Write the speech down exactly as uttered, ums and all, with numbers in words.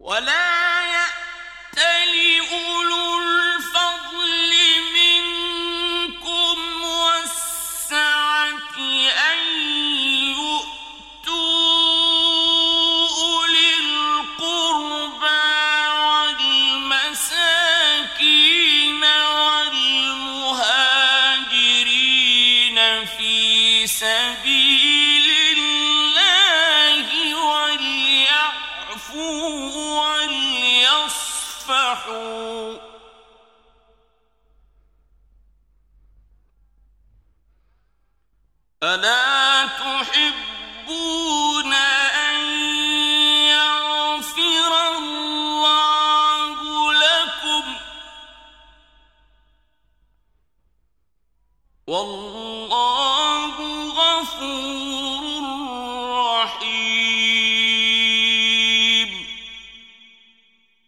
ولا يأتل أولو الفضل منكم والسعة أن يؤتوا أولي القربى والمساكين والمهاجرين في سبيل الله وليعفوا وليصفحوا ألا